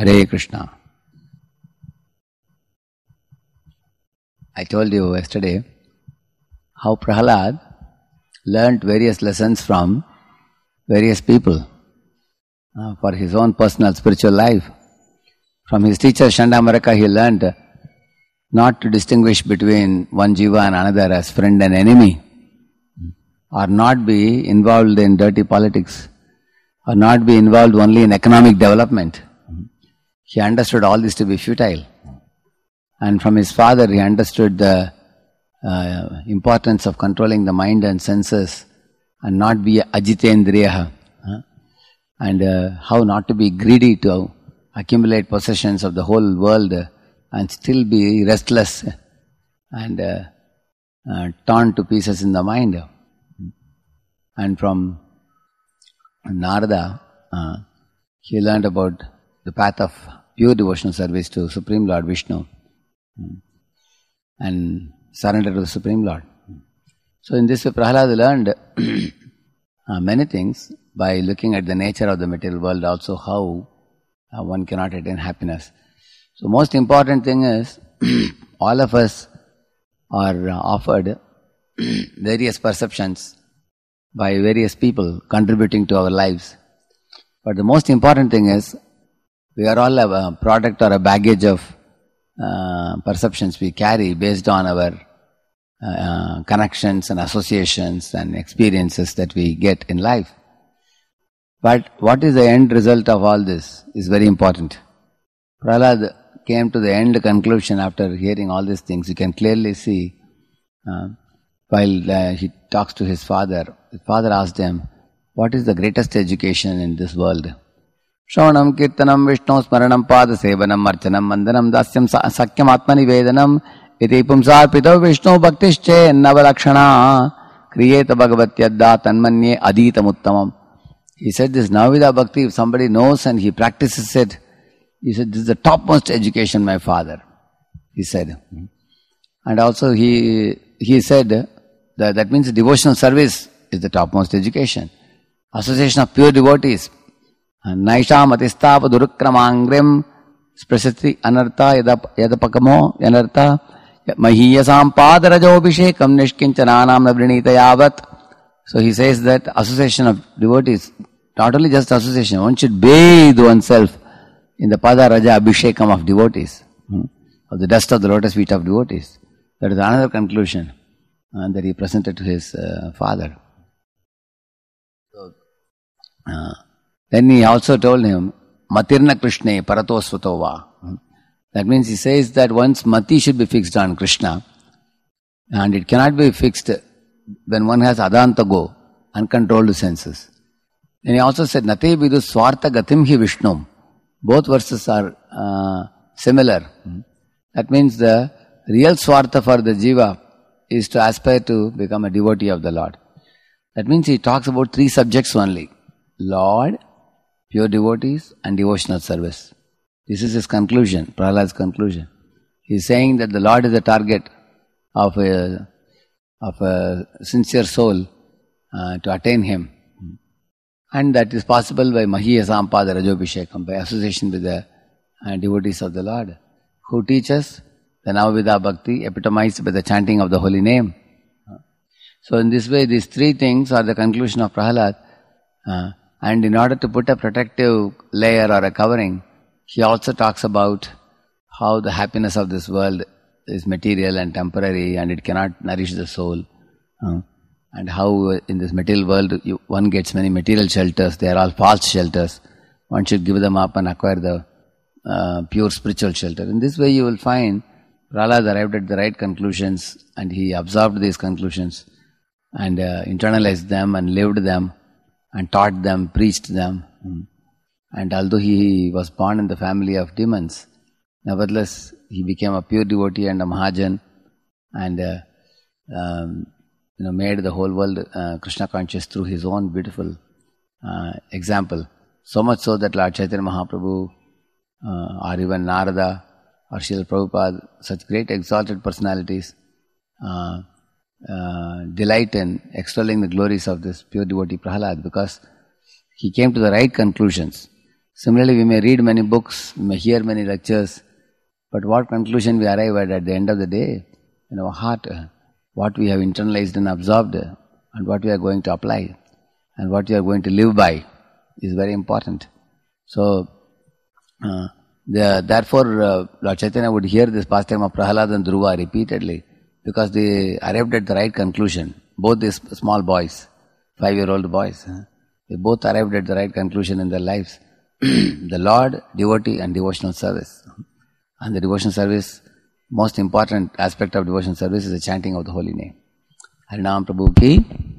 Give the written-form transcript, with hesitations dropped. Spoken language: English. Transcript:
Hare Krishna. I told you yesterday how Prahlad learnt various lessons from various people for his own personal spiritual life. From his teacher Chandamaraka he learnt not to distinguish between one jiva and another as friend and enemy, or not be involved in dirty politics, or not be involved only in economic development. He understood all this to be futile. And from his father he understood the importance of controlling the mind and senses and not be ajitendriya, and how not to be greedy to accumulate possessions of the whole world and still be restless and torn to pieces in the mind. And from Narada he learned about the path of pure devotional service to Supreme Lord Vishnu and surrender to the Supreme Lord. So in this way Prahlad learned many things by looking at the nature of the material world, also how one cannot attain happiness. So most important thing is all of us are offered various perceptions by various people contributing to our lives. But the most important thing is we are all a product or a baggage of perceptions we carry based on our connections and associations and experiences that we get in life. But what is the end result of all this is very important. Prahlad came to the end conclusion after hearing all these things. You can clearly see while he talks to his father asked him, what is the greatest education in this world? Shravanam, Kirtanam, Vishnu, Smaranam, Pada, Sevanam, Archanam, Mandanam, Dasyam, Sakyam, Atmani, Vedanam, Iti Pumsar, Pitav, Vishnu, Bhaktische, Navalakshana, Kriyeta Bhagavatyadda, Tanmanye, Aditam Uttamam. He said this Navida Bhakti, if somebody knows and he practices it, he said, this is the topmost education, my father, he said. And also he said, that means devotional service is the topmost education. Association of pure devotees. Naisham atistapa durukramangrim sprasati anartha yadapakamo yanartha mahiyasam padarajobhishekam nishkinchananam navrinita yavat. So he says that association of devotees, not only just association, one should bathe oneself in the Padaraja Abhishekam of devotees, of the dust of the lotus feet of devotees. That is another conclusion that he presented to his father. Then he also told him, Matirna Krishne Parato Svatova. That means he says that one's mati should be fixed on Krishna, and it cannot be fixed when one has adantago, uncontrolled senses. And he also said, Nate vidu swartha gatim hi Vishnum. Both verses are similar. That means the real swartha for the jiva is to aspire to become a devotee of the Lord. That means he talks about three subjects only: Lord, pure devotees, and devotional service. This is his conclusion, Prahlad's conclusion. He is saying that the Lord is the target of a sincere soul to attain him. And that is possible by Mahiyasam Pada Rajobhishekam, by association with the devotees of the Lord, who teach us the Navavida Bhakti, epitomized by the chanting of the holy name. So in this way, these three things are the conclusion of Prahlad. And in order to put a protective layer or a covering, he also talks about how the happiness of this world is material and temporary and it cannot nourish the soul. And how in this material world one gets many material shelters, they are all false shelters. One should give them up and acquire the pure spiritual shelter. In this way you will find Prahlad arrived at the right conclusions, and he absorbed these conclusions and internalized them and lived them and taught them, preached them. And although he was born in the family of demons, nevertheless he became a pure devotee and a Mahajan, and made the whole world Krishna conscious through his own beautiful example. So much so that Lord Chaitanya Mahaprabhu or even Narada or Srila Prabhupada, such great exalted personalities, delight in extolling the glories of this pure devotee Prahlad, because he came to the right conclusions. Similarly, we may read many books, we may hear many lectures, but what conclusion we arrive at the end of the day, in our heart, what we have internalized and absorbed, and what we are going to apply, and what we are going to live by, is very important. So, therefore, Lord Chaitanya would hear this pastime of Prahalad and Dhruva repeatedly, because they arrived at the right conclusion. Both these small boys, 5-year-old boys, they both arrived at the right conclusion in their lives. The Lord, devotee and devotional service. And the devotional service, most important aspect of devotional service is the chanting of the holy name. Harinam Prabhu ki